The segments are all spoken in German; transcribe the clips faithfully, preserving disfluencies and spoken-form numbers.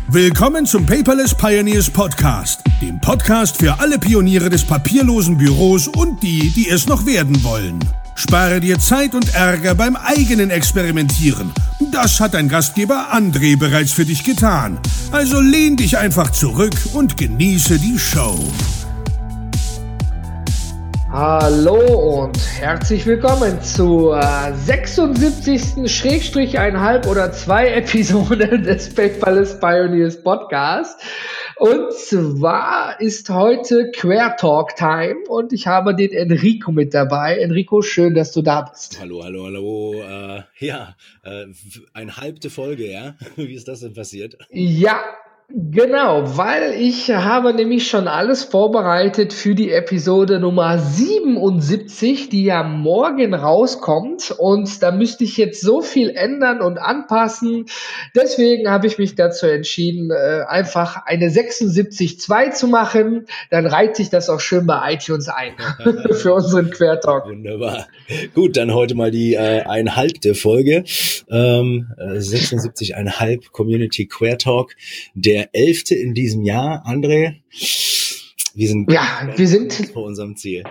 Willkommen zum Paperless Pioneers Podcast, dem Podcast für alle Pioniere des papierlosen Büros und die, die es noch werden wollen. Spare dir Zeit und Ärger beim eigenen Experimentieren. Das hat dein Gastgeber André bereits für dich getan. Also lehn dich einfach zurück und genieße die Show. Hallo und herzlich willkommen zur sechsundsiebzigsten Schrägstrich einhalb oder zwei Episode des Paperless Pioneers Podcast. Und zwar ist heute Quertalk Time und ich habe den Enrico mit dabei. Enrico, schön, dass du da bist. Hallo, hallo, hallo. Äh, ja, äh, eine halbte Folge, ja? Wie ist das denn passiert? Ja. Genau, weil ich habe nämlich schon alles vorbereitet für die Episode Nummer siebenundsiebzig, die ja morgen rauskommt, und da müsste ich jetzt so viel ändern und anpassen. Deswegen habe ich mich dazu entschieden, einfach eine sechsundsiebzig Komma zwei zu machen. Dann reiht sich das auch schön bei iTunes ein für unseren Quertalk. Wunderbar. Gut, dann heute mal die äh, einhalbte Folge. Ähm, sechsundsiebzig Komma fünf Community Quertalk. Der elfte in diesem Jahr. André, wir sind, ja, wir sind vor unserem Ziel.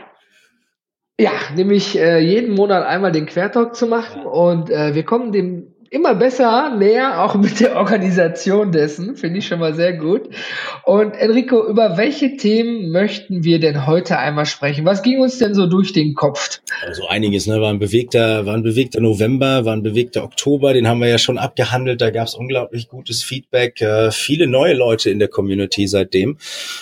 Ja, nämlich äh, jeden Monat einmal den Quertalk zu machen, und äh, wir kommen dem immer besser näher, auch mit der Organisation dessen, finde ich schon mal sehr gut. Und Enrico, über welche Themen möchten wir denn heute einmal sprechen? Was ging uns denn so durch den Kopf? Also einiges, ne? War ein bewegter, war ein bewegter November, war ein bewegter Oktober, den haben wir ja schon abgehandelt, da gab es unglaublich gutes Feedback, äh, viele neue Leute in der Community seitdem.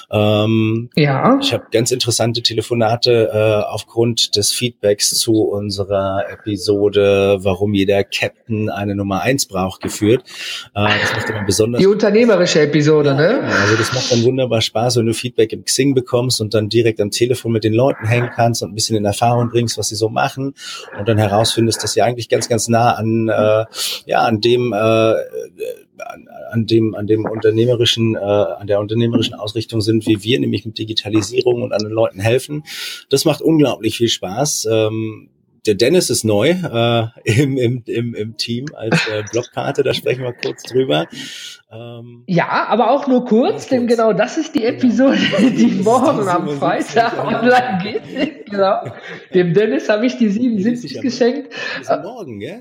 Ähm, ja. Ich habe ganz interessante Telefonate äh, aufgrund des Feedbacks zu unserer Episode, warum jeder Captain eine Nummer eins braucht, geführt. Äh, das macht immer besonders... Die unternehmerische Episode, ne? Also das macht dann wunderbar Spaß, wenn du Feedback im Xing bekommst und dann direkt am Telefon mit den Leuten hängen kannst und ein bisschen in Erfahrung bringst, was sie so machen, und dann herausfindest, dass sie eigentlich ganz, ganz nah an, äh, ja, an dem, äh, an, an dem, an dem unternehmerischen, äh, an der unternehmerischen Ausrichtung sind, wie wir, nämlich mit Digitalisierung und anderen Leuten helfen. Das macht unglaublich viel Spaß. Ähm, Der Dennis ist neu äh, im, im, im, im Team als äh, Blockpate, da sprechen wir kurz drüber. Ähm, ja, aber auch nur kurz, kurz, denn genau das ist die Episode, genau, die morgen die am Freitag online geht. Genau. Dem Dennis habe ich die siebenundsiebzig geschenkt. Ist äh, morgen, gell?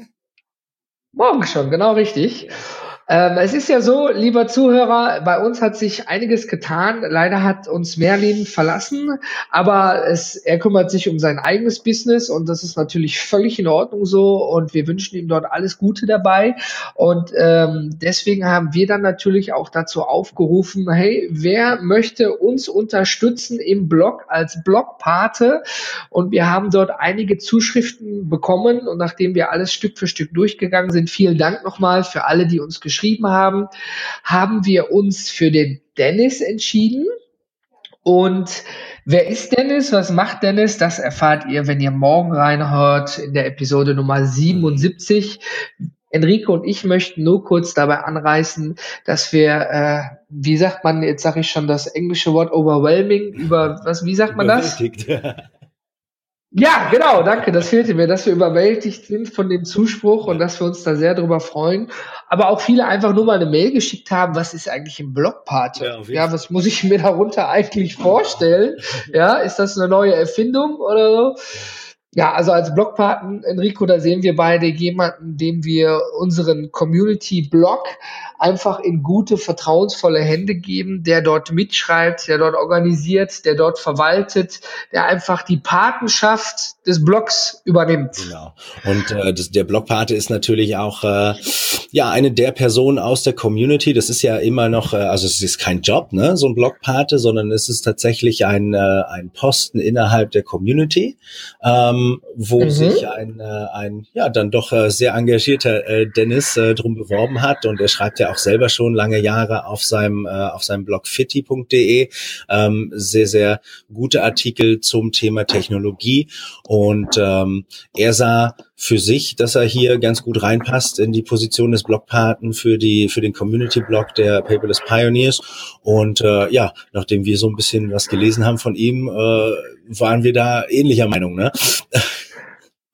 Morgen schon, genau richtig. Ähm, es ist ja so, lieber Zuhörer, bei uns hat sich einiges getan. Leider hat uns Merlin verlassen, aber es, er kümmert sich um sein eigenes Business, und das ist natürlich völlig in Ordnung so, und wir wünschen ihm dort alles Gute dabei. Und ähm, deswegen haben wir dann natürlich auch dazu aufgerufen, hey, wer möchte uns unterstützen im Blog als Blogpate? Und wir haben dort einige Zuschriften bekommen, und nachdem wir alles Stück für Stück durchgegangen sind, vielen Dank nochmal für alle, die uns geschrieben haben, haben wir uns für den Dennis entschieden. Und wer ist Dennis? Was macht Dennis? Das erfahrt ihr, wenn ihr morgen reinhört in der Episode Nummer siebenundsiebzig. Enrico und ich möchten nur kurz dabei anreißen, dass wir, äh, wie sagt man, jetzt sage ich schon das englische Wort overwhelming, über, was, wie sagt man das? Ja, genau, danke, das fehlte mir, dass wir überwältigt sind von dem Zuspruch und dass wir uns da sehr drüber freuen. Aber auch viele einfach nur mal eine Mail geschickt haben, was ist eigentlich ein Blogpate? Ja, ja, was muss ich mir darunter eigentlich vorstellen? Ja, ist das eine neue Erfindung oder so? Ja, also als Blogpaten, Enrico, da sehen wir beide jemanden, dem wir unseren Community-Blog einfach in gute, vertrauensvolle Hände geben, der dort mitschreibt, der dort organisiert, der dort verwaltet, der einfach die Patenschaft des Blogs übernimmt. Genau. Und äh, das, der Blogpate ist natürlich auch äh, ja eine der Personen aus der Community. Das ist ja immer noch, äh, also es ist kein Job, ne, so ein Blogpate, sondern es ist tatsächlich ein äh, ein Posten innerhalb der Community, ähm, wo mhm. sich ein äh, ein ja dann doch äh, sehr engagierter äh, Dennis äh, drum beworben hat, und er schreibt ja auch selber schon lange Jahre auf seinem äh, auf seinem Blog fitti punkt de ähm, sehr sehr gute Artikel zum Thema Technologie, und ähm, er sah für sich, dass er hier ganz gut reinpasst in die Position des Blogpaten für die für den Community-Blog der Paperless Pioneers. Und äh, ja, nachdem wir so ein bisschen was gelesen haben von ihm, äh, waren wir da ähnlicher Meinung, ne?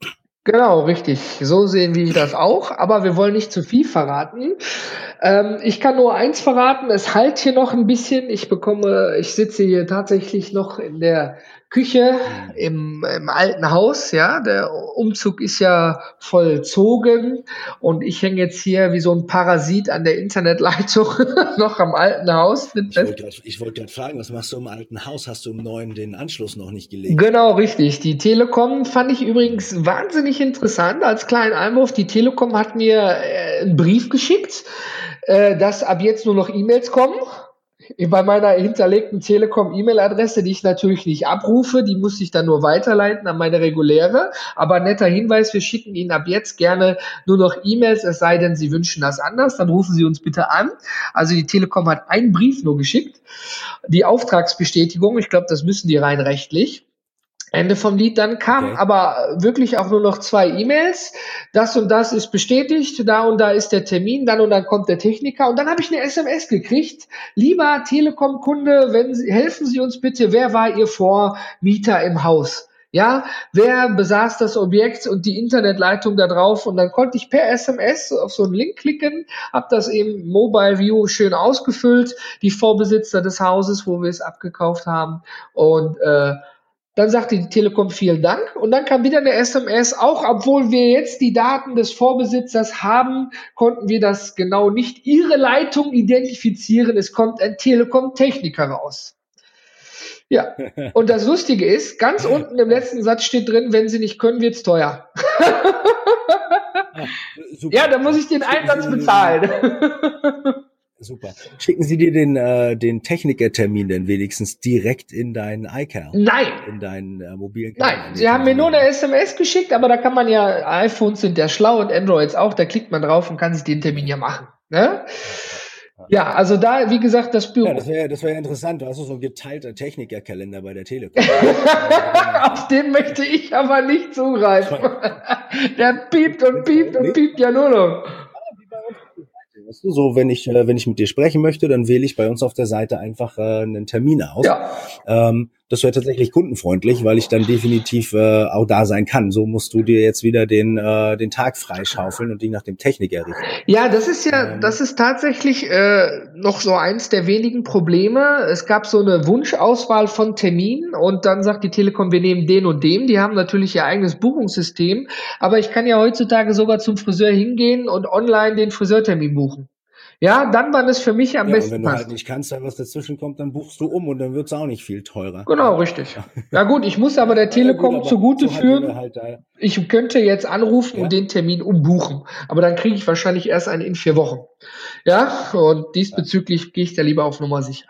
Genau, richtig. So sehen wir das auch, aber wir wollen nicht zu viel verraten. Ähm, ich kann nur eins verraten, es halt hier noch ein bisschen. Ich bekomme, ich sitze hier tatsächlich noch in der Küche Hm. im, im alten Haus, ja. Der Umzug ist ja vollzogen und ich hänge jetzt hier wie so ein Parasit an der Internetleitung noch am alten Haus. Ich wollte gerade ich wollte gerade fragen, was machst du im alten Haus? Hast du im neuen den Anschluss noch nicht gelegt? Genau, richtig. Die Telekom fand ich übrigens wahnsinnig interessant als kleinen Einwurf. Die Telekom hat mir äh, einen Brief geschickt, äh, dass ab jetzt nur noch E-Mails kommen. Bei meiner hinterlegten Telekom-E-Mail-Adresse, die ich natürlich nicht abrufe, die muss ich dann nur weiterleiten an meine reguläre. Aber netter Hinweis, wir schicken Ihnen ab jetzt gerne nur noch E-Mails, es sei denn, Sie wünschen das anders, dann rufen Sie uns bitte an. Also die Telekom hat einen Brief nur geschickt. Die Auftragsbestätigung, ich glaube, das müssen die rein rechtlich. Ende vom Lied, dann kamen Okay. aber wirklich auch nur noch zwei E-Mails. Das und das ist bestätigt, da und da ist der Termin, dann und dann kommt der Techniker. Und dann habe ich eine S M S gekriegt. Lieber Telekom-Kunde, wenn Sie, helfen Sie uns bitte, wer war Ihr Vormieter im Haus? Ja, wer besaß das Objekt und die Internetleitung da drauf? Und dann konnte ich per S M S auf so einen Link klicken, habe das eben Mobile View schön ausgefüllt, die Vorbesitzer des Hauses, wo wir es abgekauft haben. Und äh, dann sagte die Telekom vielen Dank und dann kam wieder eine S M S, auch obwohl wir jetzt die Daten des Vorbesitzers haben, konnten wir das genau nicht Ihre Leitung identifizieren. Es kommt ein Telekom-Techniker raus. Ja, und das Lustige ist, ganz unten im letzten Satz steht drin, wenn Sie nicht können, wird's teuer. Ah, super. Ja, dann muss ich den Einsatz bezahlen. Super. Schicken Sie dir den, äh, den Technikertermin denn wenigstens direkt in deinen iCal? Nein. In deinen äh, mobilen Nein, Kalender? sie haben mir nur eine S M S geschickt, aber da kann man ja, iPhones sind ja schlau und Androids auch, da klickt man drauf und kann sich den Termin ja machen. Ne? Ja, also da, wie gesagt, das Büro. Ja, das wäre das wäre interessant. Du hast so ein geteilter Technikerkalender bei der Telekom. Auf den möchte ich aber nicht zugreifen. Der piept und piept und piept ja nur noch. Weißt du, so, wenn ich, äh, wenn ich mit dir sprechen möchte, dann wähle ich bei uns auf der Seite einfach äh, einen Termin aus. Ja. Ähm, das wäre tatsächlich kundenfreundlich, weil ich dann definitiv äh, auch da sein kann. So musst du dir jetzt wieder den, äh, den Tag freischaufeln und dich nach dem Techniker richten. Ja, das ist ja, Ähm. das ist tatsächlich äh, noch so eins der wenigen Probleme. Es gab so eine Wunschauswahl von Terminen und dann sagt die Telekom, wir nehmen den und den. Die haben natürlich ihr eigenes Buchungssystem, aber ich kann ja heutzutage sogar zum Friseur hingehen und online den Friseurtermin buchen. Ja, dann, wann es für mich am Ja, und besten wenn du passt. halt nicht kannst, weil was dazwischen kommt, dann buchst du um und dann wird's auch nicht viel teurer. Genau, richtig. Ja gut, ich muss aber der Ja, Telekom gut, aber zugute so hat führen, jeder halt da. ich könnte jetzt anrufen Ja? und den Termin umbuchen, aber dann kriege ich wahrscheinlich erst einen in vier Wochen. Ja, und diesbezüglich gehe ich da lieber auf Nummer sicher.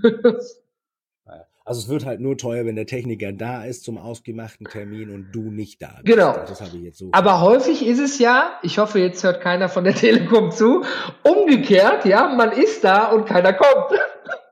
Also es wird halt nur teuer, wenn der Techniker da ist zum ausgemachten Termin und du nicht da bist. Genau. Das habe ich jetzt so. Aber häufig ist es ja, ich hoffe, jetzt hört keiner von der Telekom zu, umgekehrt, ja, man ist da und keiner kommt.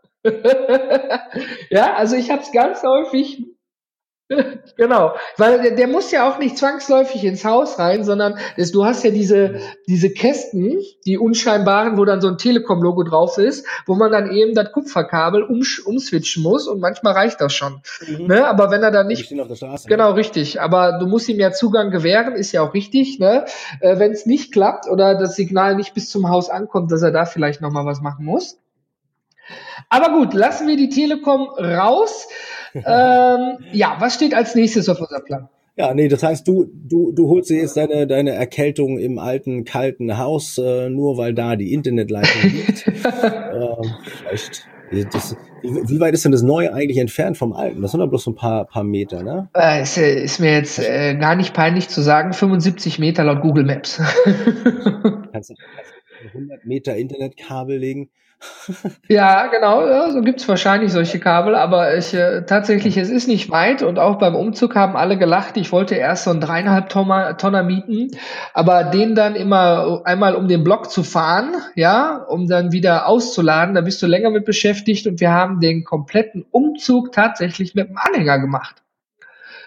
Ja, also ich habe es ganz häufig. Genau, weil der, der muss ja auch nicht zwangsläufig ins Haus rein, sondern das, du hast ja diese, diese Kästen, die unscheinbaren, wo dann so ein Telekom-Logo drauf ist, wo man dann eben das Kupferkabel umsch- umswitchen muss und manchmal reicht das schon. Mhm. Ne? Aber wenn er dann Die nicht, stehen auf der Straße. genau, richtig, aber du musst ihm ja Zugang gewähren, ist ja auch richtig, ne? Äh, wenn es nicht klappt oder das Signal nicht bis zum Haus ankommt, dass er da vielleicht nochmal was machen muss. Aber gut, lassen wir die Telekom raus. ähm, ja, was steht als nächstes auf unserem Plan? Ja, nee, das heißt, du, du, du holst dir jetzt deine, deine Erkältung im alten, kalten Haus, äh, nur weil da die Internetleitung liegt. ähm, vielleicht, das, wie, wie weit ist denn das Neue eigentlich entfernt vom Alten? Das sind doch bloß so ein paar, paar Meter, ne? Äh, ist, ist mir jetzt äh, gar nicht peinlich zu sagen, fünfundsiebzig Meter laut Google Maps. Kannst du hundert Meter Internetkabel legen? Ja, genau, ja, so gibt's wahrscheinlich solche Kabel, aber ich äh, tatsächlich, es ist nicht weit und auch beim Umzug haben alle gelacht. Ich wollte erst so einen dreieinhalb Tonner, Tonner mieten, aber den dann immer einmal um den Block zu fahren, ja, um dann wieder auszuladen, da bist du länger mit beschäftigt und wir haben den kompletten Umzug tatsächlich mit dem Anhänger gemacht.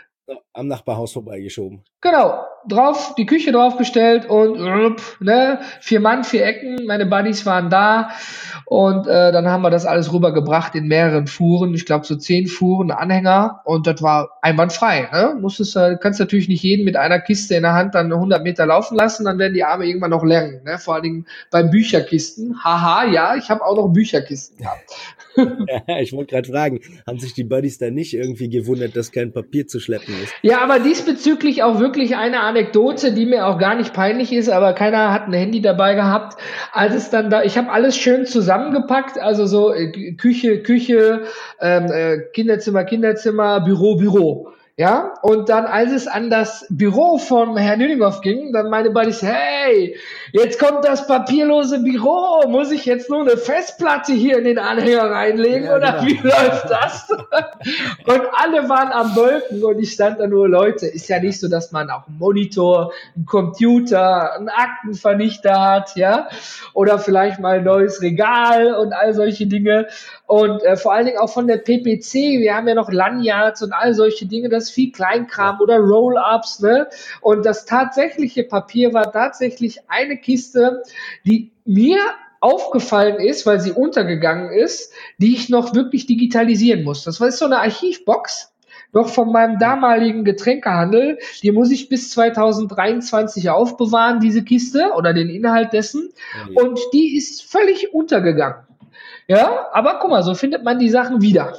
am Nachbarhaus vorbeigeschoben. Genau, drauf, die Küche draufgestellt und ne, vier Mann, vier Ecken, meine Buddies waren da und äh, dann haben wir das alles rübergebracht in mehreren Fuhren, ich glaube so zehn Fuhren, Anhänger und das war einwandfrei. Ne? Musstest, äh, kannst natürlich nicht jeden mit einer Kiste in der Hand dann hundert Meter laufen lassen, dann werden die Arme irgendwann noch lernen. Ne? Vor allen Dingen bei Bücherkisten. Haha, ja, ich habe auch noch Bücherkisten gehabt. Ja, ich wollte gerade fragen, haben sich die Buddies da nicht irgendwie gewundert, dass kein Papier zu schleppen ist? Ja, aber diesbezüglich auch wirklich eine Anekdote, die mir auch gar nicht peinlich ist, aber keiner hat ein Handy dabei gehabt, als es dann da, ich habe alles schön zusammengepackt, also so äh, Küche, Küche, ähm, äh, Kinderzimmer, Kinderzimmer, Büro, Büro. Ja, und dann, als es an das Büro von Herrn Nüninghoff ging, dann meine Buddies, hey, jetzt kommt das papierlose Büro, muss ich jetzt nur eine Festplatte hier in den Anhänger reinlegen, ja, oder genau. Wie läuft das? Und alle waren am Wolken und ich stand da nur, Leute, ist ja nicht so, dass man auch einen Monitor, einen Computer, einen Aktenvernichter hat, ja, oder vielleicht mal ein neues Regal und all solche Dinge. Und äh, vor allen Dingen auch von der P P C, wir haben ja noch Lanyards und all solche Dinge, das ist viel Kleinkram oder Roll-Ups, ne? Und das tatsächliche Papier war tatsächlich eine Kiste, die mir aufgefallen ist, weil sie untergegangen ist, die ich noch wirklich digitalisieren muss. Das war so eine Archivbox, noch von meinem damaligen Getränkehandel, die muss ich bis zwanzig dreiundzwanzig aufbewahren, diese Kiste oder den Inhalt dessen. Ja. Und die ist völlig untergegangen. Ja, aber guck mal, so findet man die Sachen wieder.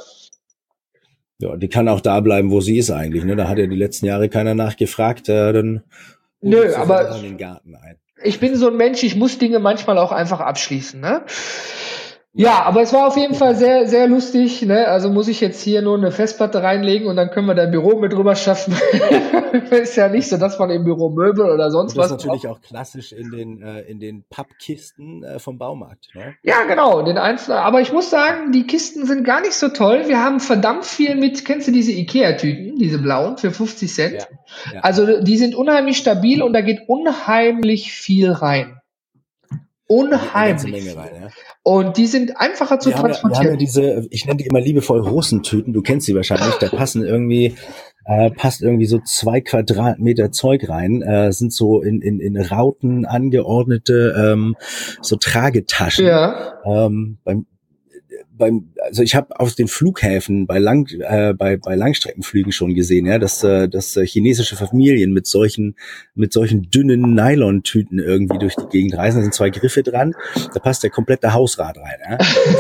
Ja, die kann auch da bleiben, wo sie ist eigentlich. Ne? Da hat ja die letzten Jahre keiner nachgefragt. Äh, dann Nö, aber in den Garten ein. Ich bin so ein Mensch, ich muss Dinge manchmal auch einfach abschließen. Ne? Ja, aber es war auf jeden Fall sehr, sehr lustig. Ne? Also muss ich jetzt hier nur eine Festplatte reinlegen und dann können wir dein Büro mit drüber schaffen. Ist ja nicht so, dass man im Büro Möbel oder sonst was. Das ist natürlich auch klassisch in den äh, in den Pappkisten äh, vom Baumarkt. Ne? Ja, genau, den einzelnen. Aber ich muss sagen, die Kisten sind gar nicht so toll. Wir haben verdammt viel mit. Kennst du diese Ikea-Tüten, diese blauen für fünfzig Cent? Ja, ja. Also die sind unheimlich stabil und da geht unheimlich viel rein. Unheimlich. Menge rein, ja. Und die sind einfacher zu wir transportieren. Haben ja, wir haben ja diese, ich nenne die immer liebevoll Russentüten, du kennst die wahrscheinlich, da passen irgendwie, äh, passt irgendwie so zwei Quadratmeter Zeug rein, äh, sind so in, in, in Rauten angeordnete, ähm, so Tragetaschen. Ja. Ähm, beim, beim, also ich habe auf den Flughäfen bei Lang, äh, bei bei Langstreckenflügen schon gesehen, ja, dass äh, dass äh, chinesische Familien mit solchen mit solchen dünnen Nylontüten irgendwie durch die Gegend reisen. Da sind zwei Griffe dran, da passt der komplette Hausrat rein.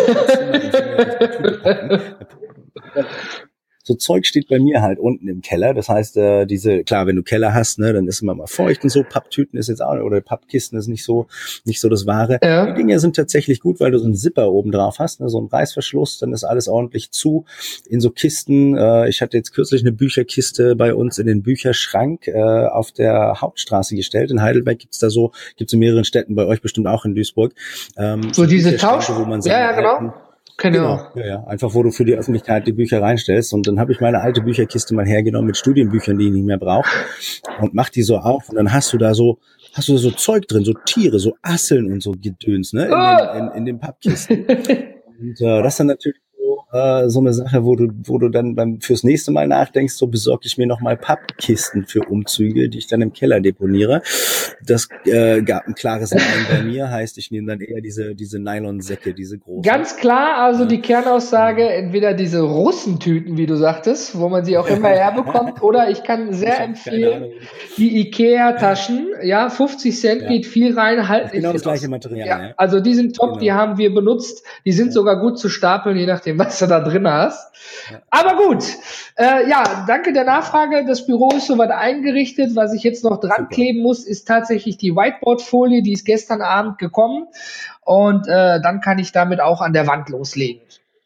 Ja. So Zeug steht bei mir halt unten im Keller. Das heißt, äh, diese, klar, wenn du Keller hast, ne, dann ist immer mal feucht und so. Papptüten ist jetzt auch, oder Pappkisten ist nicht so, nicht so das Wahre. Ja. Die Dinge sind tatsächlich gut, weil du so einen Zipper oben drauf hast, ne, so einen Reißverschluss, dann ist alles ordentlich zu. In so Kisten, äh, ich hatte jetzt kürzlich eine Bücherkiste bei uns in den Bücherschrank äh, auf der Hauptstraße gestellt. In Heidelberg gibt's da so, gibt's in mehreren Städten, bei euch bestimmt auch in Duisburg. Ähm, so, so diese Tausch, wo man ja, ja, genau. Alten, Genau. Ja, ja, einfach wo du für die Öffentlichkeit die Bücher reinstellst. Und dann habe ich meine alte Bücherkiste mal hergenommen mit Studienbüchern, die ich nicht mehr brauche, und mach die so auf. Und dann hast du da so, hast du da so Zeug drin, so Tiere, so Asseln und so Gedöns, ne, in, oh. den, in, in den Pappkisten. Und äh, das ist dann natürlich so, äh, so eine Sache, wo du, wo du dann beim fürs nächste Mal nachdenkst, so besorge ich mir nochmal Pappkisten für Umzüge, die ich dann im Keller deponiere. Das äh, gab ein klares Nein bei mir, heißt, ich nehme dann eher diese diese Nylonsäcke, diese großen. Ganz klar, also die Kernaussage, entweder diese Russentüten, wie du sagtest, wo man sie auch immer herbekommt, oder ich kann sehr ich empfehlen, die Ikea-Taschen, ja, fünfzig Cent, ja. Geht viel rein, halt genau das gleiche Material. Ja, ja. Also die sind top, genau. Die haben wir benutzt, die sind ja. sogar gut zu stapeln, je nachdem, was du da drin hast. Ja. Aber gut, äh, ja, danke der Nachfrage, das Büro ist soweit eingerichtet, was ich jetzt noch dran Super. kleben muss, ist tatsächlich die Whiteboard-Folie, die ist gestern Abend gekommen und äh, dann kann ich damit auch an der Wand loslegen.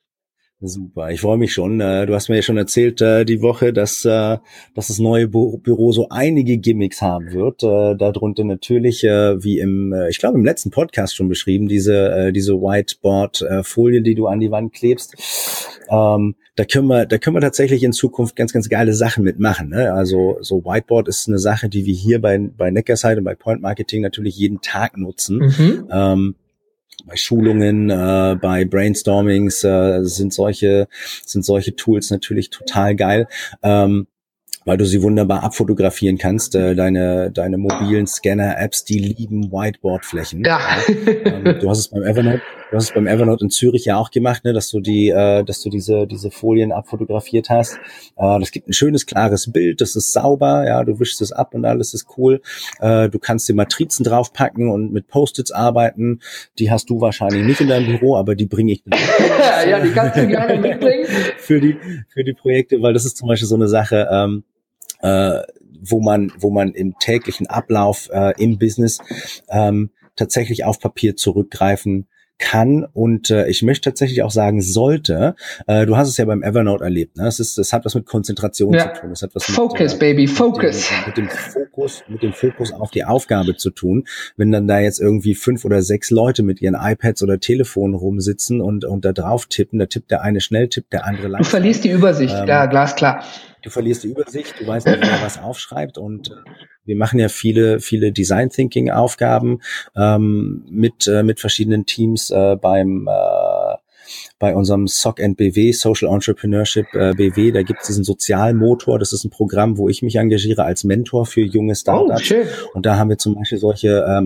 Super, ich freue mich schon. Du hast mir ja schon erzählt die Woche, dass, dass das neue Büro so einige Gimmicks haben wird. Darunter natürlich, wie im, ich glaube im letzten Podcast schon beschrieben, diese diese Whiteboard-Folie, die du an die Wand klebst. Ähm, da können wir, da können wir tatsächlich in Zukunft ganz, ganz geile Sachen mitmachen. Ne? Also so Whiteboard ist eine Sache, die wir hier bei bei Neckarside und bei Point Marketing natürlich jeden Tag nutzen. Mhm. Ähm, bei Schulungen, äh, bei Brainstormings äh, sind solche sind solche Tools natürlich total geil. Ähm, weil du sie wunderbar abfotografieren kannst. Äh, deine deine mobilen Scanner-Apps, die lieben Whiteboard-Flächen. Ja. ja. Ähm, du hast es beim Evernote, du hast es beim Evernote in Zürich ja auch gemacht, ne, dass du die, äh, dass du diese diese Folien abfotografiert hast. Äh, das gibt ein schönes klares Bild, das ist sauber, ja, du wischst es ab und alles ist cool. Äh, du kannst dir Matrizen draufpacken und mit Post-its arbeiten. Die hast du wahrscheinlich nicht in deinem Büro, aber die bringe ich dann ja, die kannst du gerne mitbringen für die für die Projekte, weil das ist zum Beispiel so eine Sache. Ähm, Äh, wo man, wo man im täglichen Ablauf äh, im Business ähm, tatsächlich auf Papier zurückgreifen kann und äh, ich möchte tatsächlich auch sagen sollte. Äh, du hast es ja beim Evernote erlebt, ne? Es ist, das hat was mit Konzentration ja. zu tun. Das hat was mit, Focus, äh, Baby, Focus. Mit dem, mit dem Fokus, mit dem Fokus auf die Aufgabe zu tun. Wenn dann da jetzt irgendwie fünf oder sechs Leute mit ihren iPads oder Telefonen rumsitzen und und da drauf tippen, da tippt der eine schnell, tippt der andere langsam. Du verlierst die Übersicht, ähm, ja, glasklar. Du verlierst die Übersicht, du weißt nicht, wer was aufschreibt und äh, wir machen ja viele, viele Design Thinking Aufgaben ähm, mit äh, mit verschiedenen Teams äh, beim äh, bei unserem S O C and B W, Social Entrepreneurship äh, B W, da gibt es diesen Sozialmotor, das ist ein Programm, wo ich mich engagiere als Mentor für junge Startups. Oh, schön. Und da haben wir zum Beispiel solche äh,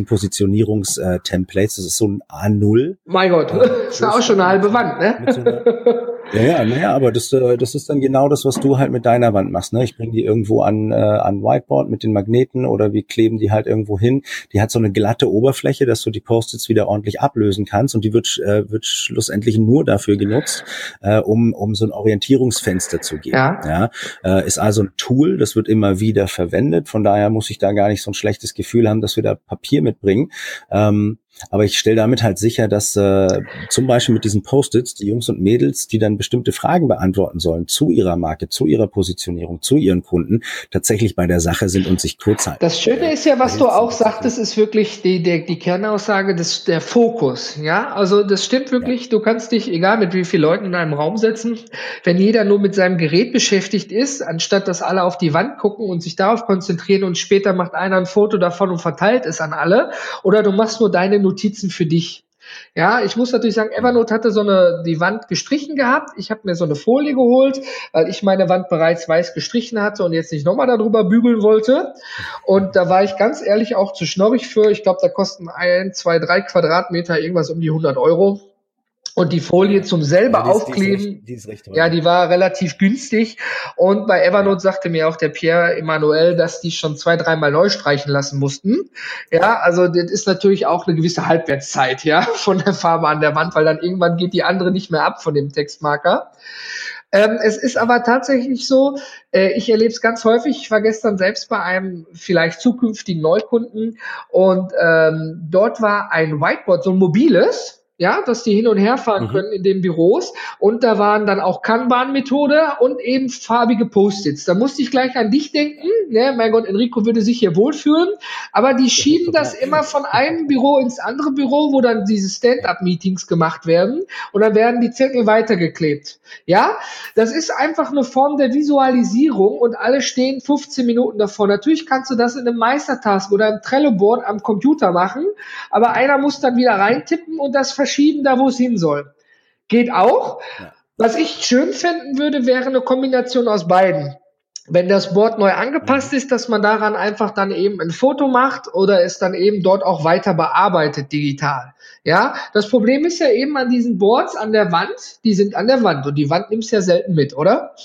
Marketing-Positionierungs-Templates, das ist so ein A null. Mein Gott, äh, das ist auch schon eine halbe Wand, ne? So einer, ja, ja, naja, aber das, äh, das ist dann genau das, was du halt mit deiner Wand machst, ne? Ich bringe die irgendwo an äh, an Whiteboard mit den Magneten oder wir kleben die halt irgendwo hin. Die hat so eine glatte Oberfläche, dass du die Post-its wieder ordentlich ablösen kannst und die wird äh, wird schlussendlich nur dafür genutzt, äh, um um so ein Orientierungsfenster zu geben. Ja, ja äh, ist also ein Tool, das wird immer wieder verwendet. Von daher muss ich da gar nicht so ein schlechtes Gefühl haben, dass wir da Papier mitbringen. Ähm, Aber ich stelle damit halt sicher, dass äh, zum Beispiel mit diesen Post-its die Jungs und Mädels, die dann bestimmte Fragen beantworten sollen zu ihrer Marke, zu ihrer Positionierung, zu ihren Kunden, tatsächlich bei der Sache sind und sich kurz halten. Das Schöne ist ja, was du auch sagtest, ist wirklich die, die, die Kernaussage, des, der Fokus. Ja, also das stimmt wirklich. Ja. Du kannst dich, egal mit wie vielen Leuten in einem Raum setzen, wenn jeder nur mit seinem Gerät beschäftigt ist, anstatt dass alle auf die Wand gucken und sich darauf konzentrieren und später macht einer ein Foto davon und verteilt es an alle, oder du machst nur deine Notizen für dich. Ja, ich muss natürlich sagen, Evernote hatte so eine die Wand gestrichen gehabt. Ich habe mir so eine Folie geholt, weil ich meine Wand bereits weiß gestrichen hatte und jetzt nicht nochmal darüber bügeln wollte. Und da war ich ganz ehrlich auch zu schnorrig für. Ich glaube, da kosten ein, zwei, drei Quadratmeter irgendwas um die hundert Euro. Und die Folie zum selber ja, die ist, aufkleben, die ist recht, die ist recht ja, die war relativ günstig. Und bei Evernote sagte mir auch der Pierre Emanuel, dass die schon zwei, dreimal neu streichen lassen mussten. Ja, also das ist natürlich auch eine gewisse Halbwertszeit, ja, von der Farbe an der Wand, weil dann irgendwann geht die andere nicht mehr ab von dem Textmarker. Ähm, es ist aber tatsächlich so, äh, ich erlebe es ganz häufig. Ich war gestern selbst bei einem vielleicht zukünftigen Neukunden und ähm, dort war ein Whiteboard, so ein mobiles, ja, dass die hin und her fahren mhm. können in den Büros. Und da waren dann auch Kanban-Methode und eben farbige Post-its. Da musste ich gleich an dich denken. Ne? Mein Gott, Enrico würde sich hier wohlfühlen. Aber die schieben das immer von einem Büro ins andere Büro, wo dann diese Stand-up-Meetings gemacht werden. Und dann werden die Zettel weitergeklebt. Ja, das ist einfach eine Form der Visualisierung und alle stehen fünfzehn Minuten davor. Natürlich kannst du das in einem Meistertask oder im Trello-Board am Computer machen. Aber einer muss dann wieder reintippen und das verschieben da, wo es hin soll. Geht auch. Ja. Was ich schön finden würde, wäre eine Kombination aus beiden. Wenn das Board neu angepasst mhm. ist, dass man daran einfach dann eben ein Foto macht oder es dann eben dort auch weiter bearbeitet digital. Ja, das Problem ist ja eben an diesen Boards an der Wand, die sind an der Wand und die Wand nimmst du ja selten mit, oder?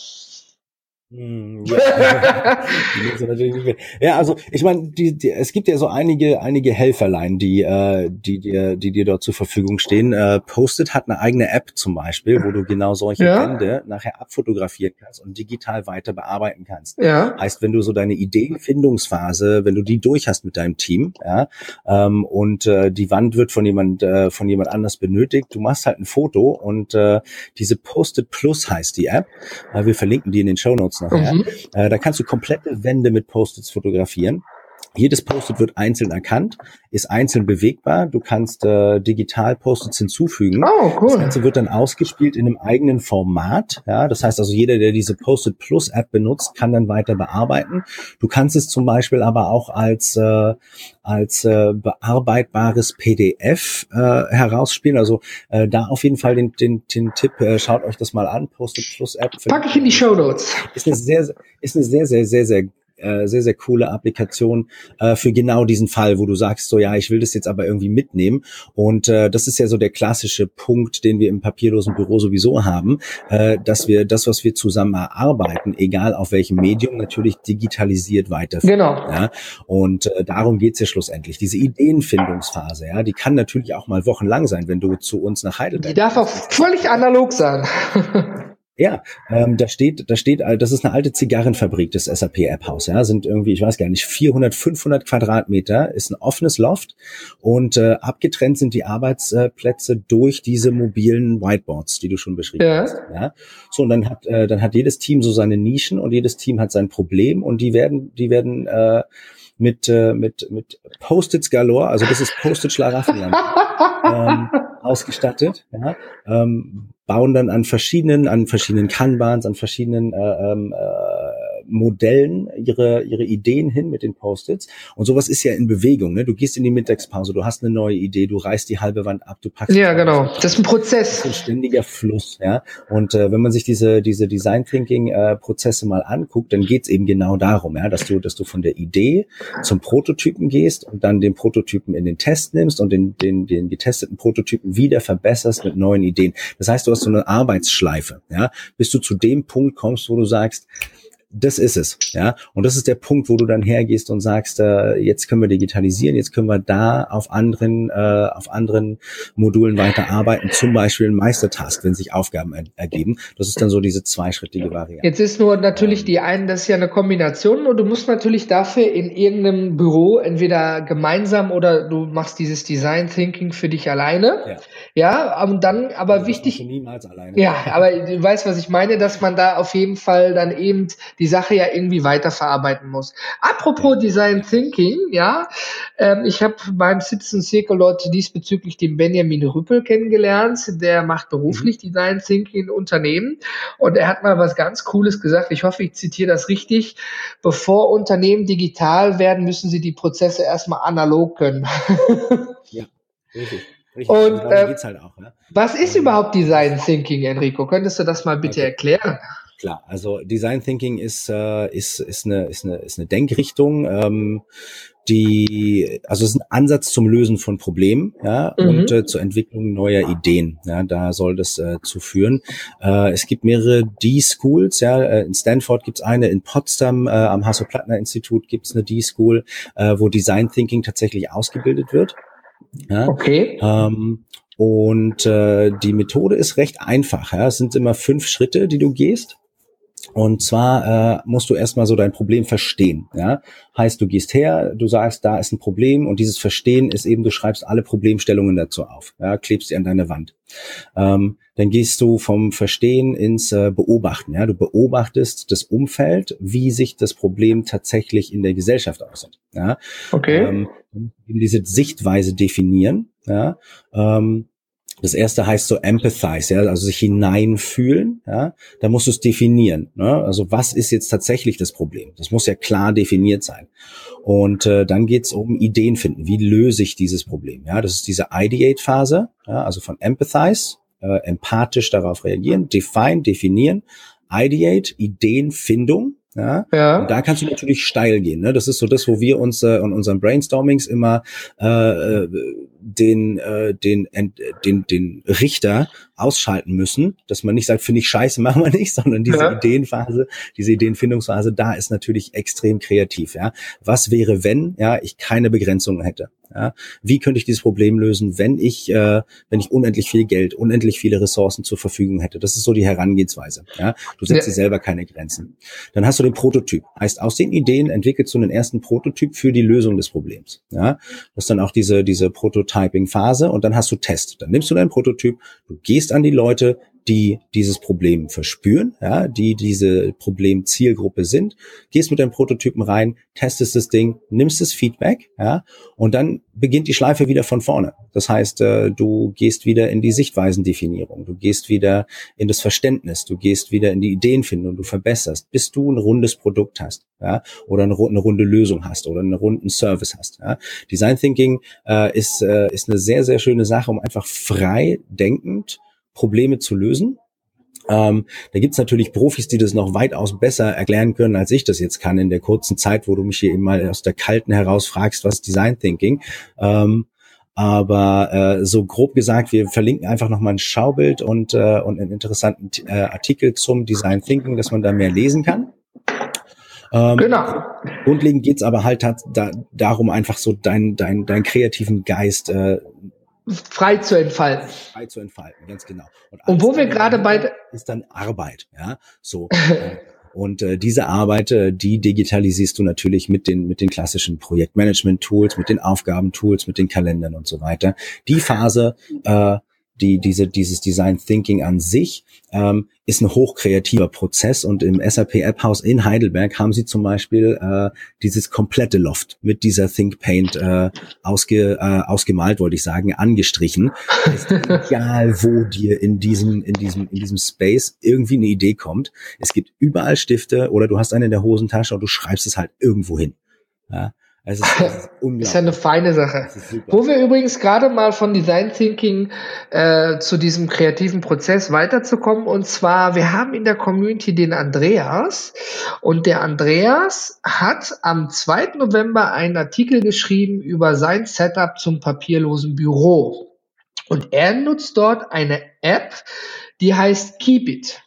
Hm, ja. ja, also ich meine, die, die, es gibt ja so einige einige Helferlein, die äh, die dir die dir dort zur Verfügung stehen. Äh, Post-it hat eine eigene App zum Beispiel, wo du genau solche ja. Wände nachher abfotografieren kannst und digital weiter bearbeiten kannst. Ja. Heißt, wenn du so deine Ideenfindungsphase, wenn du die durch hast mit deinem Team, ja, ähm, und äh, die Wand wird von jemand äh, von jemand anders benötigt, du machst halt ein Foto und äh, diese Post-it Plus heißt die App. Äh, wir verlinken die in den Shownotes nachher. Mhm. Äh, da kannst du komplette Wände mit Post-its fotografieren. Jedes Post-it wird einzeln erkannt, ist einzeln bewegbar. Du kannst äh, digital Post-its hinzufügen. Oh, cool. Das Ganze wird dann ausgespielt in einem eigenen Format. Ja, das heißt also, jeder, der diese Post-it Plus App benutzt, kann dann weiter bearbeiten. Du kannst es zum Beispiel aber auch als äh, als äh, bearbeitbares P D F äh, herausspielen. Also äh, da auf jeden Fall den den, den Tipp: äh, Schaut euch das mal an. Post-it Plus App. Packe ich in die Shownotes. Ist eine sehr ist eine sehr sehr sehr sehr Äh, sehr, sehr coole Applikation äh, für genau diesen Fall, wo du sagst, so ja, ich will das jetzt aber irgendwie mitnehmen. Und äh, das ist ja so der klassische Punkt, den wir im papierlosen Büro sowieso haben, äh, dass wir das, was wir zusammen erarbeiten, egal auf welchem Medium, natürlich digitalisiert weiterführen. Genau. Ja? Und äh, darum geht's ja schlussendlich. Diese Ideenfindungsphase, ja, die kann natürlich auch mal wochenlang sein, wenn du zu uns nach Heidelberg Die darf auch völlig analog sein. Ja, ähm, da steht, da steht, das ist eine alte Zigarrenfabrik, das S A P-App-Haus, ja, sind irgendwie, ich weiß gar nicht, vierhundert, fünfhundert Quadratmeter, ist ein offenes Loft und äh, abgetrennt sind die Arbeitsplätze durch diese mobilen Whiteboards, die du schon beschrieben Ja. hast, ja. So, und dann hat, äh, dann hat jedes Team so seine Nischen und jedes Team hat sein Problem und die werden, die werden, äh, mit, äh, mit, mit Post-its galore, also das ist Post-it-Schlaraffenland, ähm, ausgestattet, ja, ähm, bauen dann an verschiedenen, an verschiedenen Kanbans, an verschiedenen äh, ähm, äh, Modellen ihre ihre Ideen hin mit den Post-its. Und sowas ist ja in Bewegung. Ne? Du gehst in die Mittagspause, du hast eine neue Idee, du reißt die halbe Wand ab, du packst. Ja, genau. Das ist ein Prozess. Das ist ein ständiger Fluss. Ja. Und äh, wenn man sich diese diese Design Thinking äh, Prozesse mal anguckt, dann geht's eben genau darum, ja, dass du dass du von der Idee zum Prototypen gehst und dann den Prototypen in den Test nimmst und den den den getesteten Prototypen wieder verbesserst mit neuen Ideen. Das heißt, du hast so eine Arbeitsschleife, ja, bis du zu dem Punkt kommst, wo du sagst, das ist es, ja. Und das ist der Punkt, wo du dann hergehst und sagst, äh, jetzt können wir digitalisieren, jetzt können wir da auf anderen, äh, auf anderen Modulen weiterarbeiten, zum Beispiel ein Meistertask, wenn sich Aufgaben er- ergeben. Das ist dann so diese zweischrittige Variante. Jetzt ist nur natürlich die eine, das ist ja eine Kombination und du musst natürlich dafür in irgendeinem Büro entweder gemeinsam oder du machst dieses Design Thinking für dich alleine. Ja. Ja, und dann aber Das wichtig. machst du niemals alleine. Ja, aber du weißt, was ich meine, dass man da auf jeden Fall dann eben die Sache ja irgendwie weiterverarbeiten muss. Apropos Ja. Design Thinking, ja, ähm, ich habe beim Citizen Circle dort diesbezüglich den Benjamin Rüppel kennengelernt, der macht beruflich mhm. Design Thinking in Unternehmen und er hat mal was ganz Cooles gesagt, ich hoffe, ich zitiere das richtig, bevor Unternehmen digital werden, müssen sie die Prozesse erstmal analog können. Ja, richtig. Richtig. Und Also darum äh, geht's halt auch. Ja. was ist Ähm, überhaupt Design Thinking, Enrico? Könntest du das mal bitte Okay. erklären? Klar, also Design Thinking ist äh, ist ist eine ist eine ist eine Denkrichtung, ähm, die also es ist ein Ansatz zum Lösen von Problemen, ja, Mhm. und äh, zur Entwicklung neuer Ideen. Ja, da soll das äh, zu führen. Äh, es gibt mehrere D-Schools, ja, äh, in Stanford gibt's eine, in Potsdam äh, am Hasso-Plattner-Institut gibt's eine D-School, äh, wo Design Thinking tatsächlich ausgebildet wird. Ja. Okay. Ähm, und äh, die Methode ist recht einfach. Ja. Es sind immer fünf Schritte, die du gehst. Und zwar äh, musst du erstmal so dein Problem verstehen. Ja, heißt, du gehst her, du sagst, da ist ein Problem und dieses Verstehen ist eben, du schreibst alle Problemstellungen dazu auf, ja, klebst sie an deine Wand. Ähm, dann gehst du vom Verstehen ins äh, Beobachten. Ja, du beobachtest das Umfeld, wie sich das Problem tatsächlich in der Gesellschaft aussieht. Ja, Okay. ähm, eben diese Sichtweise definieren. Ja, ähm, das erste heißt so empathize, ja, also sich hineinfühlen, ja, da musst du es definieren, ne? Also was ist jetzt tatsächlich das Problem? Das muss ja klar definiert sein. Und äh, dann geht's um Ideen finden. Wie löse ich dieses Problem? Ja, das ist diese Ideate-Phase, ja, also von empathize, äh, empathisch darauf reagieren, define, definieren, ideate, Ideenfindung. Ja, Ja. und da kannst du natürlich steil gehen. Ne? Das ist so das, wo wir uns äh, in unseren Brainstormings immer äh, den, äh, den, den, den Richter ausschalten müssen, dass man nicht sagt, finde ich scheiße, machen wir nicht, sondern diese Ja. Ideenphase, diese Ideenfindungsphase, da ist natürlich extrem kreativ. Ja, was wäre, wenn ja ich keine Begrenzungen hätte? Ja, wie könnte ich dieses Problem lösen, wenn ich, äh, wenn ich unendlich viel Geld, unendlich viele Ressourcen zur Verfügung hätte? Das ist so die Herangehensweise. Ja, du setzt Ja. dir selber keine Grenzen. Dann hast du den Prototyp. Heißt, aus den Ideen entwickelst du einen ersten Prototyp für die Lösung des Problems. Ja, das ist dann auch diese diese Prototyping-Phase und dann hast du Test. Dann nimmst du deinen Prototyp, du gehst an die Leute, die dieses Problem verspüren, ja, die diese Problemzielgruppe sind, gehst mit deinem Prototypen rein, testest das Ding, nimmst das Feedback, ja, und dann beginnt die Schleife wieder von vorne. Das heißt, äh, du gehst wieder in die Sichtweisendefinierung, du gehst wieder in das Verständnis, du gehst wieder in die Ideenfindung, du verbesserst, bis du ein rundes Produkt hast, ja, oder eine, eine runde Lösung hast oder einen runden Service hast. Ja. Design Thinking äh, ist äh, ist eine sehr sehr schöne Sache, um einfach frei denkend Probleme zu lösen. Ähm, da gibt's natürlich Profis, die das noch weitaus besser erklären können, als ich das jetzt kann in der kurzen Zeit, wo du mich hier eben mal aus der Kalten heraus fragst, was ist Design Thinking. Ähm, aber äh, so grob gesagt, wir verlinken einfach nochmal ein Schaubild und, äh, und einen interessanten äh, Artikel zum Design Thinking, dass man da mehr lesen kann. Ähm, genau. Grundlegend geht's aber halt da, darum, einfach so deinen dein, dein kreativen Geist äh, frei zu entfalten. Frei zu entfalten, ganz genau. Und, und wo wir gerade bei ist dann Arbeit, ja, so. Und äh, diese Arbeit, äh, die digitalisierst du natürlich mit den mit den klassischen Projektmanagement-Tools, mit den Aufgabentools, mit den Kalendern und so weiter. Die Phase, äh, die diese dieses Design Thinking an sich ähm, ist ein hochkreativer Prozess, und im S A P App House in Heidelberg haben sie zum Beispiel äh, dieses komplette Loft mit dieser Think Paint äh, ausge, äh, ausgemalt, wollte ich sagen, angestrichen. Ist egal, wo dir in diesem in diesem in diesem Space irgendwie eine Idee kommt. Es gibt überall Stifte oder du hast eine in der Hosentasche und du schreibst es halt irgendwo hin. Ja. Es ist, es ist unglaublich. Ist ja eine feine Sache. Wo wir übrigens gerade mal von Design Thinking äh, zu diesem kreativen Prozess weiterzukommen, und zwar, wir haben in der Community den Andreas, und der Andreas hat am zweiten November einen Artikel geschrieben über sein Setup zum papierlosen Büro. Und er nutzt dort eine App, die heißt Keepit.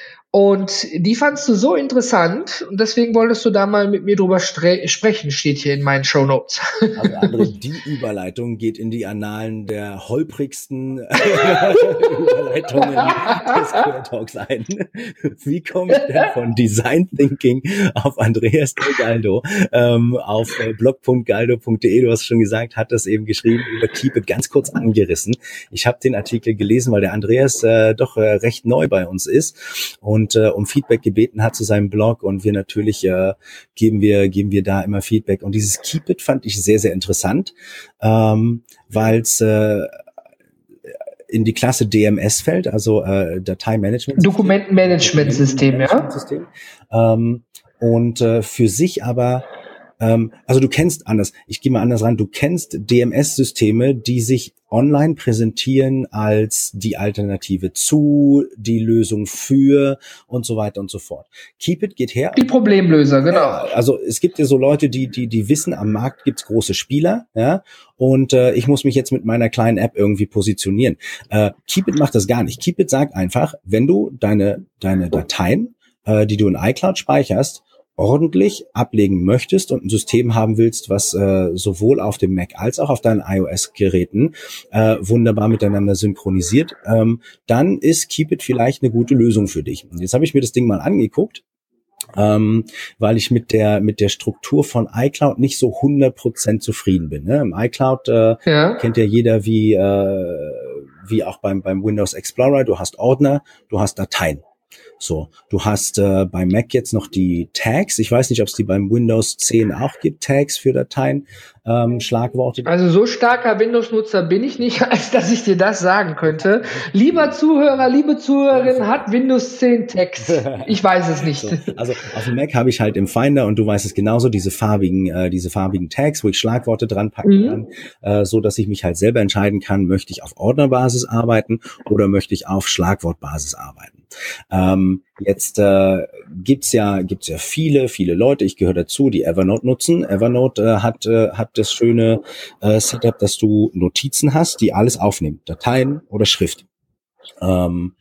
Und die fandst du so interessant, und deswegen wolltest du da mal mit mir drüber stre- sprechen, steht hier in meinen Shownotes. Also André, die Überleitung geht in die Annalen der holprigsten Überleitungen des Queer Talks ein. Wie komme ich denn von Design Thinking auf Andreas Del Galdo, ähm, auf blog punkt galdo punkt de, du hast schon gesagt, hat das eben geschrieben, über Keepit ganz kurz angerissen. Ich habe den Artikel gelesen, weil der Andreas äh, doch äh, recht neu bei uns ist und und äh, um Feedback gebeten hat zu seinem Blog, und wir natürlich äh, geben wir geben wir da immer Feedback, und dieses Keepit fand ich sehr sehr interessant, ähm, weil es äh, in die Klasse D M S fällt, also äh, Dateimanagement, Dokumentenmanagementsystem, ja. Ähm, und äh, für sich aber also du kennst anders, ich gehe mal anders ran, du kennst D M S-Systeme, die sich online präsentieren als die Alternative zu, die Lösung für und so weiter und so fort. Keepit geht her. Die Problemlöser, genau. Ja, also es gibt ja so Leute, die die die wissen, am Markt gibt's große Spieler, ja, und äh, ich muss mich jetzt mit meiner kleinen App irgendwie positionieren. Äh, Keepit macht das gar nicht. Keepit sagt einfach, wenn du deine deine Dateien, äh, die du in iCloud speicherst, ordentlich ablegen möchtest und ein System haben willst, was äh, sowohl auf dem Mac als auch auf deinen iOS-Geräten äh, wunderbar miteinander synchronisiert, ähm, dann ist Keepit vielleicht eine gute Lösung für dich. Und jetzt habe ich mir das Ding mal angeguckt, ähm, weil ich mit der mit der Struktur von iCloud nicht so hundert Prozent zufrieden bin. Ne? Im iCloud äh, ja. kennt ja jeder, wie äh, wie auch beim beim Windows Explorer, du hast Ordner, du hast Dateien. So, du hast äh, beim Mac jetzt noch die Tags. Ich weiß nicht, ob es die beim Windows zehn auch gibt, Tags für Dateien, ähm, Schlagworte. Also so starker Windows-Nutzer bin ich nicht, als dass ich dir das sagen könnte. Lieber Zuhörer, liebe Zuhörerin, hat Windows zehn Tags? Ich weiß es nicht. So, also auf dem Mac habe ich halt im Finder, und du weißt es genauso, diese farbigen, äh, diese farbigen Tags, wo ich Schlagworte dran packen mhm. kann, äh, so dass ich mich halt selber entscheiden kann, möchte ich auf Ordnerbasis arbeiten oder möchte ich auf Schlagwortbasis arbeiten. Ähm, jetzt äh, gibt's ja gibt's ja viele viele Leute, ich gehöre dazu, die Evernote nutzen. Evernote äh, hat äh, hat das schöne äh, Setup, dass du Notizen hast, die alles aufnehmen, Dateien oder Schrift, ähm,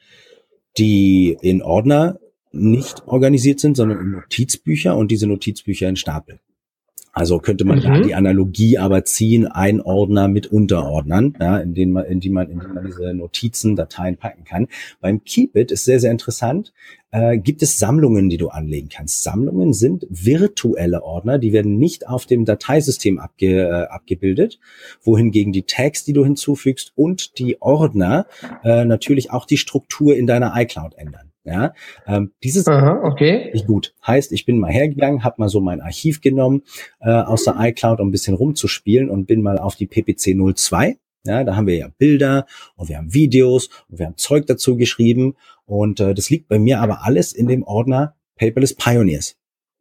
die in Ordner nicht organisiert sind, sondern in Notizbücher, und diese Notizbücher in Stapel. Also könnte man mhm. da die Analogie aber ziehen, ein Ordner mit Unterordnern, ja, in denen man, in die man, in die man diese Notizen, Dateien packen kann. Beim Keepit ist sehr, sehr interessant. Äh, gibt es Sammlungen, die du anlegen kannst. Sammlungen sind virtuelle Ordner, die werden nicht auf dem Dateisystem abge, äh, abgebildet, wohingegen die Tags, die du hinzufügst und die Ordner äh, natürlich auch die Struktur in deiner iCloud ändern. Ja, ähm, dieses Aha, okay. nicht gut. Heißt, ich bin mal hergegangen, habe mal so mein Archiv genommen äh, aus der iCloud, um ein bisschen rumzuspielen und bin mal auf die P P C null zwei. Ja, da haben wir ja Bilder und wir haben Videos und wir haben Zeug dazu geschrieben und äh, das liegt bei mir aber alles in dem Ordner Paperless Pioneers.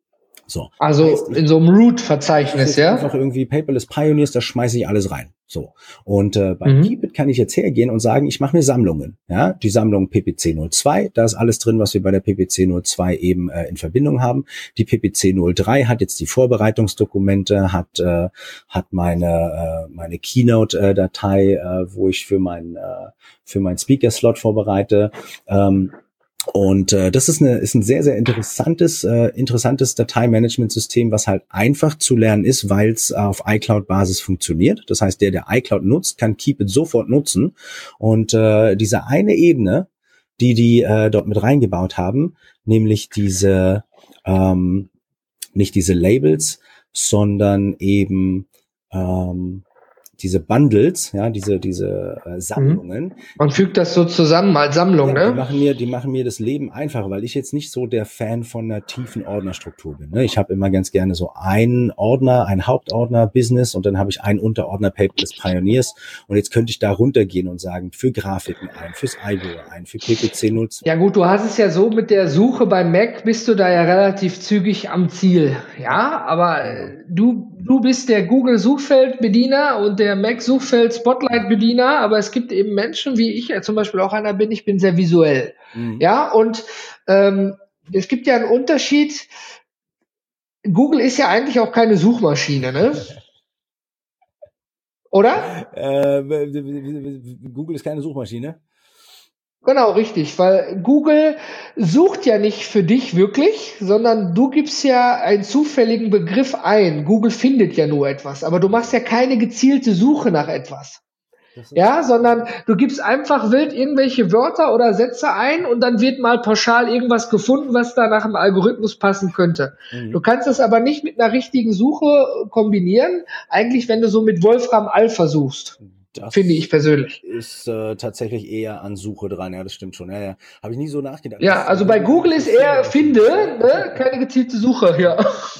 So. Also heißt, in so einem Root-Verzeichnis, ja? Einfach irgendwie Paperless Pioneers, da schmeiße ich alles rein. So. Und äh, bei mhm. Keepit kann ich jetzt hergehen und sagen, ich mache mir Sammlungen. Ja, die Sammlung P P C null zwei, da ist alles drin, was wir bei der P P C null zwei eben äh, in Verbindung haben. Die P P C null drei hat jetzt die Vorbereitungsdokumente, hat äh, hat meine äh, meine Keynote-Datei, äh, wo ich für mein äh, für mein Speaker-Slot vorbereite. Ähm, Und äh, das ist eine ist ein sehr sehr interessantes äh, interessantes Dateimanagementsystem, was halt einfach zu lernen ist, weil es auf iCloud-Basis funktioniert. Das heißt, der der iCloud nutzt, kann Keepit sofort nutzen. Und äh, diese eine Ebene, die die äh, dort mit reingebaut haben, nämlich diese ähm, nicht diese Labels, sondern eben ähm, diese Bundles, ja, diese diese äh, Sammlungen. Man fügt das so zusammen als Sammlung, ja, ne? Die machen mir, die machen mir das Leben einfacher, weil ich jetzt nicht so der Fan von einer tiefen Ordnerstruktur bin. Ne? Ich habe immer ganz gerne so einen Ordner, einen Hauptordner Business und dann habe ich einen Unterordner Paperless Pioneers und jetzt könnte ich da runtergehen und sagen, für Grafiken ein, fürs I B O ein, für P P C null zwei. Ja gut, du hast es ja so mit der Suche beim Mac, bist du da ja relativ zügig am Ziel, ja, aber äh, du Du bist der Google-Suchfeld-Bediener und der Mac-Suchfeld-Spotlight-Bediener, aber es gibt eben Menschen, wie ich ja zum Beispiel auch einer bin, ich bin sehr visuell. Mhm. Ja, und ähm, es gibt ja einen Unterschied. Google ist ja eigentlich auch keine Suchmaschine, ne? Oder? Äh, Google ist keine Suchmaschine. Genau, richtig, weil Google sucht ja nicht für dich wirklich, sondern du gibst ja einen zufälligen Begriff ein. Google findet ja nur etwas, aber du machst ja keine gezielte Suche nach etwas. Ja, sondern du gibst einfach wild irgendwelche Wörter oder Sätze ein und dann wird mal pauschal irgendwas gefunden, was da nach dem Algorithmus passen könnte. Mhm. Du kannst das aber nicht mit einer richtigen Suche kombinieren, eigentlich wenn du so mit Wolfram Alpha suchst. Das finde ich persönlich. Ist äh, tatsächlich eher an Suche dran, ja, das stimmt schon. Ja, ja. Habe ich nie so nachgedacht. Ja, also bei Google ist eher finde, ne? Keine gezielte Suche, ja.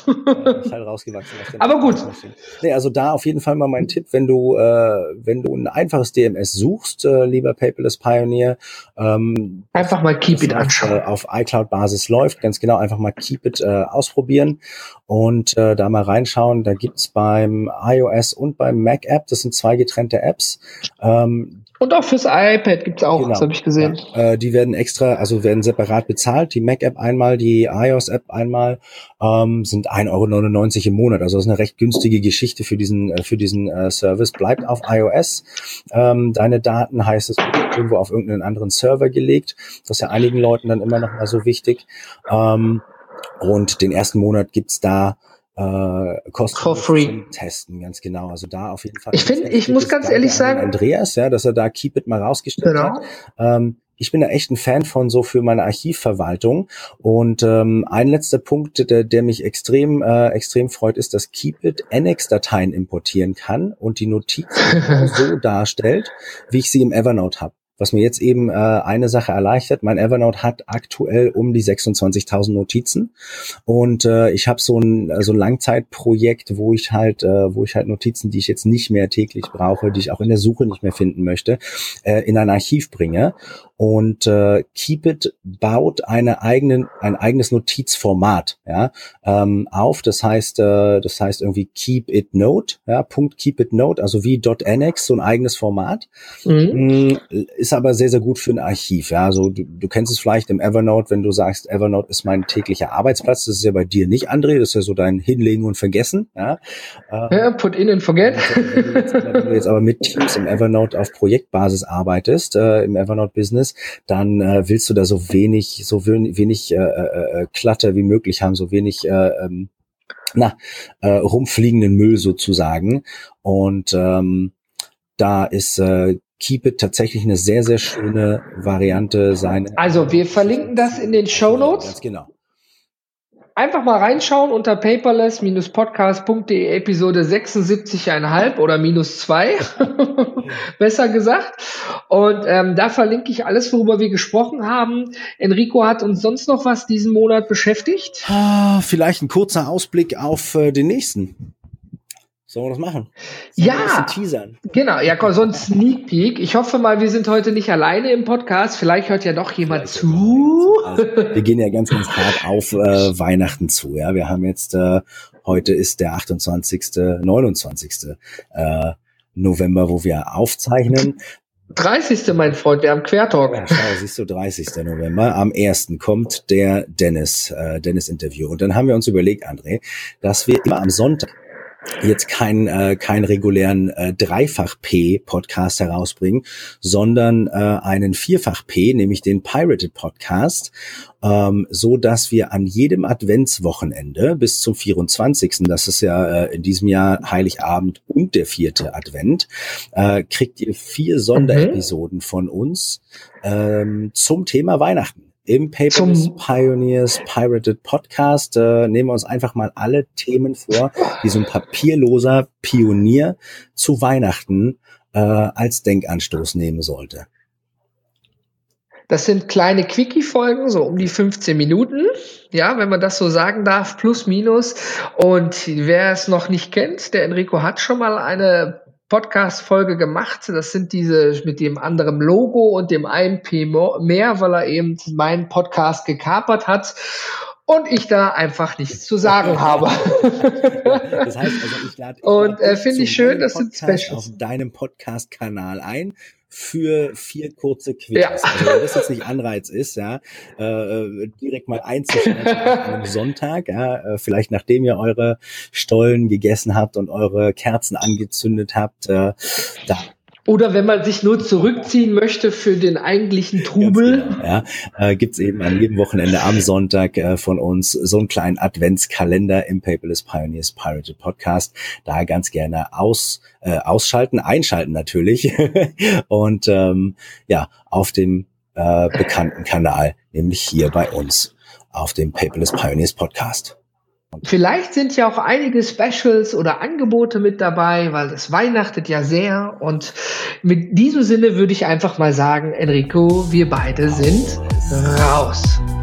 ja ist halt rausgewachsen. Aber gut. Nee, also da auf jeden Fall mal mein Tipp, wenn du äh, wenn du ein einfaches D M S suchst, äh, lieber Paperless Pioneer, ähm, einfach mal Keepit anschauen. Äh, auf iCloud-Basis läuft, ganz genau, einfach mal Keepit äh, ausprobieren und äh, da mal reinschauen. Da gibt's beim iOS und beim Mac-App, das sind zwei getrennte Apps. Ähm, und auch fürs iPad gibt's auch, genau, das habe ich gesehen. Ja, äh, die werden extra, also werden separat bezahlt. Die Mac-App einmal, die iOS-App einmal, ähm, sind ein Euro neunundneunzig im Monat. Also das ist eine recht günstige Geschichte für diesen äh, für diesen äh, Service. Bleibt auf iOS. Ähm, deine Daten, heißt es, irgendwo auf irgendeinen anderen Server gelegt. Das ist ja einigen Leuten dann immer noch mal so wichtig. Ähm, und den ersten Monat gibt's da äh, kostenlos zum Testen, ganz genau. Also da auf jeden Fall. Ich finde, ich muss ganz ehrlich sagen, Andreas, ja, dass er da Keepit mal rausgestellt genau. hat. Ähm, ich bin da echt ein Fan von so für meine Archivverwaltung. Und ähm, ein letzter Punkt, der, der mich extrem äh, extrem freut, ist, dass Keepit Annex-Dateien importieren kann und die Notizen so darstellt, wie ich sie im Evernote habe. Was mir jetzt eben äh, eine Sache erleichtert, mein Evernote hat aktuell um die sechsundzwanzigtausend Notizen und äh, ich habe so ein so ein Langzeitprojekt, wo ich halt äh, wo ich halt Notizen, die ich jetzt nicht mehr täglich brauche, die ich auch in der Suche nicht mehr finden möchte, äh, in ein Archiv bringe. Und äh, Keepit baut eine eigenen ein eigenes Notizformat, ja, ähm, auf. Das heißt, äh, das heißt irgendwie Keepit-Note, ja, Punkt Keepit-Note, also wie .annex, so ein eigenes Format. Mhm. Ist aber sehr, sehr gut für ein Archiv, ja. Also du, du kennst es vielleicht im Evernote, wenn du sagst, Evernote ist mein täglicher Arbeitsplatz. Das ist ja bei dir nicht, André. Das ist ja so dein Hinlegen und Vergessen, ja. Ja, put in and forget. Wenn du jetzt, wenn du jetzt aber mit Teams im Evernote auf Projektbasis arbeitest, äh, im Evernote-Business, dann äh, willst du da so wenig, so wenig, wenig äh, äh, Clutter wie möglich haben, so wenig äh, ähm, na, äh, rumfliegenden Müll sozusagen. Und ähm, da ist äh, Keep It tatsächlich eine sehr, sehr schöne Variante. Seine also wir verlinken das in den Shownotes. Ganz genau. Einfach mal reinschauen unter paperless podcast punkt de Episode sechsundsiebzig Komma fünf oder minus zwei, besser gesagt. Und ähm, da verlinke ich alles, worüber wir gesprochen haben. Enrico, hat uns sonst noch was diesen Monat beschäftigt? Ah, vielleicht ein kurzer Ausblick auf äh, den nächsten. Sollen wir das machen? Sollen ja, wir ein bisschen teasern? Genau, ja, komm, so ein Sneak Peek. Ich hoffe mal, wir sind heute nicht alleine im Podcast. Vielleicht hört ja doch jemand Vielleicht zu. Also, wir gehen ja ganz, ganz hart auf äh, Weihnachten zu. Ja, wir haben jetzt, äh, heute ist der achtundzwanzigste, neunundzwanzigste Äh, November, wo wir aufzeichnen. dreißigste mein Freund, wir haben Quertalk. Ja, schau, siehst du, dreißigsten November. Am ersten kommt der Dennis, äh, Dennis-Interview. Und dann haben wir uns überlegt, André, dass wir immer am Sonntag jetzt keinen äh, keinen regulären äh, Dreifach-P-Podcast herausbringen, sondern äh, einen Vierfach-P, nämlich den Pirated Podcast, ähm, so dass wir an jedem Adventswochenende bis zum vierundzwanzigsten Das ist ja äh, in diesem Jahr Heiligabend und der vierte Advent, äh, kriegt ihr vier Sonderepisoden mhm. von uns ähm, zum Thema Weihnachten. Im Paperless Pioneers Pirated Podcast äh, nehmen wir uns einfach mal alle Themen vor, die so ein papierloser Pionier zu Weihnachten äh, als Denkanstoß nehmen sollte. Das sind kleine Quickie-Folgen, so um die fünfzehn Minuten, ja, wenn man das so sagen darf, plus minus. Und wer es noch nicht kennt, der Enrico hat schon mal eine Podcast-Folge gemacht. Das sind diese mit dem anderen Logo und dem einen P mehr, weil er eben meinen Podcast gekapert hat und ich da einfach nichts zu sagen habe. Das heißt also, ich lade und äh, finde ich schön, das sind Specials auf deinem Podcast-Kanal ein für vier kurze Quizzes. Ja. Also wenn das jetzt nicht Anreiz ist, ja, äh, direkt mal einzuschalten an einem Sonntag, ja, äh, vielleicht nachdem ihr eure Stollen gegessen habt und eure Kerzen angezündet habt, äh, da oder wenn man sich nur zurückziehen möchte für den eigentlichen Trubel. Genau, ja, äh, gibt's eben an jedem Wochenende am Sonntag äh, von uns so einen kleinen Adventskalender im Paperless Pioneers Pirated Podcast. Da ganz gerne aus äh, ausschalten, einschalten natürlich und ähm, ja auf dem äh, bekannten Kanal, nämlich hier bei uns auf dem Paperless Pioneers Podcast. Vielleicht sind ja auch einige Specials oder Angebote mit dabei, weil es weihnachtet ja sehr. Und mit diesem Sinne würde ich einfach mal sagen, Enrico, wir beide sind raus.